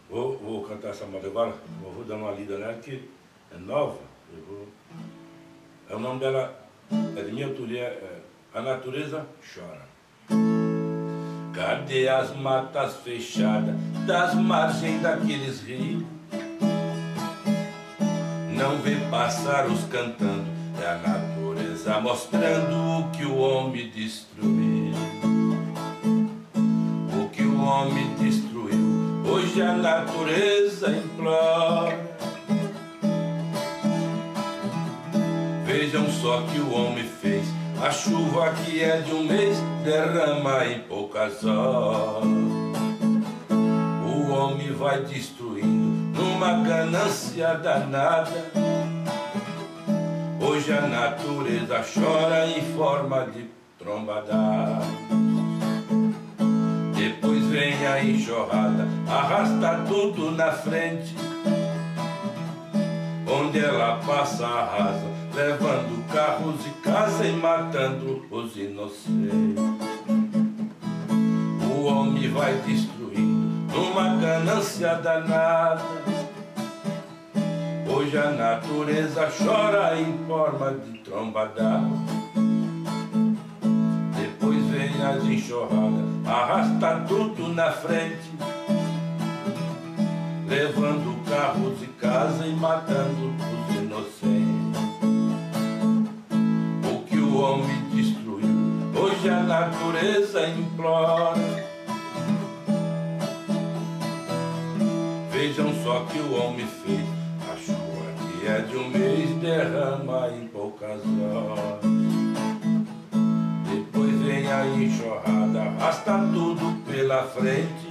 Vou cantar essa moda agora, vou dar uma lida nela que é nova. O nome dela é de minha autoria, A Natureza Chora. Cadê as matas fechadas das margens daqueles rios? Não vê pássaros cantando, é a natureza mostrando o que o homem destruiu. O que o homem destruiu, hoje a natureza implora. Vejam só que o homem fez, a chuva que é de um mês derrama em poucas horas. O homem vai destruindo numa ganância danada. Hoje a natureza chora em forma de trombada. Depois vem a enxurrada, arrasta tudo na frente. Onde ela passa arrasa, levando carros e casa e matando os inocentes. O homem vai destruindo numa ganância danada. Hoje a natureza chora em forma de trombada. Depois vem as enxurradas, arrasta tudo na frente, levando carros e casa e matando os inocentes. O que o homem destruiu, hoje a natureza implora. Vejam só que o homem fez, a chuva que é de um mês derrama em poucas horas. Depois vem a enxurrada, arrasta tudo pela frente.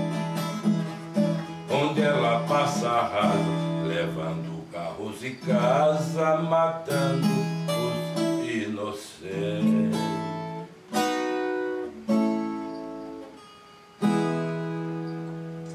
Onde ela passa arrasa, levando carros e casa, matando